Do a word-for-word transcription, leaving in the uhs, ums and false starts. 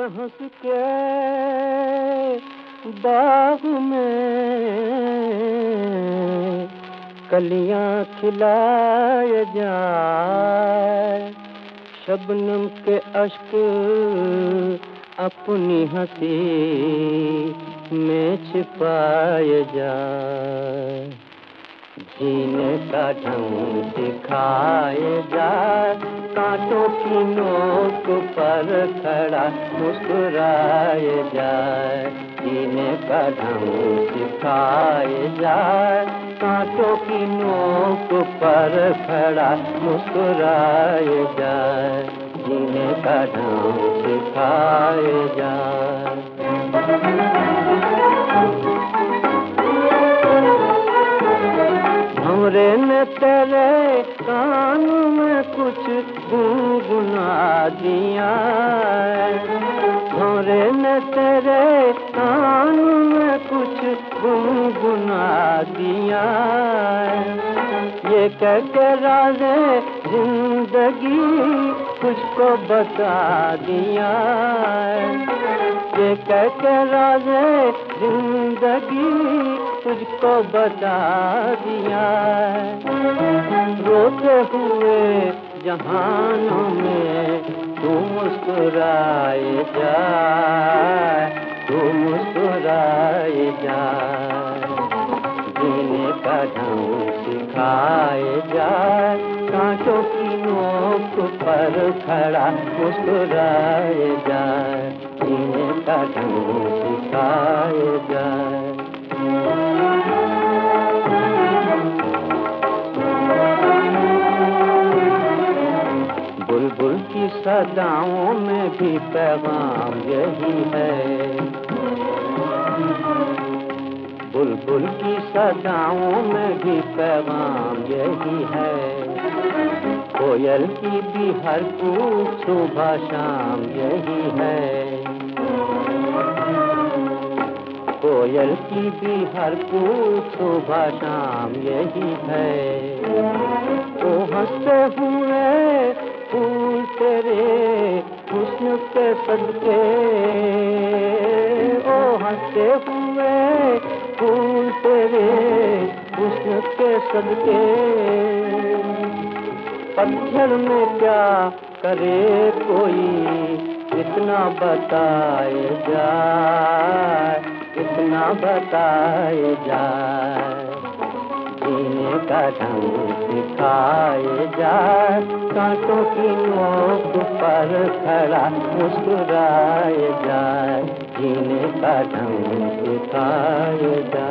हंस के बाग में कलियां खिलाए जाए, शबनम के अश्क अपनी हंसी में छिपाए जाए, जीने का ढंग सिखाए जाए, कांटों की नोक पर खड़ा मुस्कुराए जाए, जीने का ढंग सिखाए जाए, कांटों की नोक पर खड़ा मुस्कुराए जाए, जीने का ढंग सिखाए जाए। भंवरे ने तेरे कान में कुछ गुनगुना दिया, भंवरे ने तेरे कान में कुछ गुनगुना दिया, ये कह के राज़े जिंदगी तुझको बता दिया, ये कह के राज़े जिंदगी तुझको बता दिया, रोते हुए जहानों में तू मुस्कुराए जाए, तू मुस्कुराए जाए, जीने का ढंग सिखाए जाए, कांटों की नोक पर खड़ा मुस्कुराए जाए, जीने का ढंग सिखाए जाए। बुलबुल की सदाओं में भी पैगाम यही है, बुलबुल की सदाओं में भी पैगाम यही है, कोयल की भी हर कूक सुबह शाम यही है, कोयल की भी हर कूक सुबह शाम यही है, ओ हंसते हुए फूल तेरे हुस्न के सदके, ओ हंसते हुए फूल तेरे हुस्न के सदके, पत्थर में क्या करे कोई इतना बताए जाए, इतना बताए जाए, जीने का ढंग सिखाए जाए, कांटों की नोक पर खड़ा मुस्कुराए जाए, जीने का ढंग सिखाए जाए।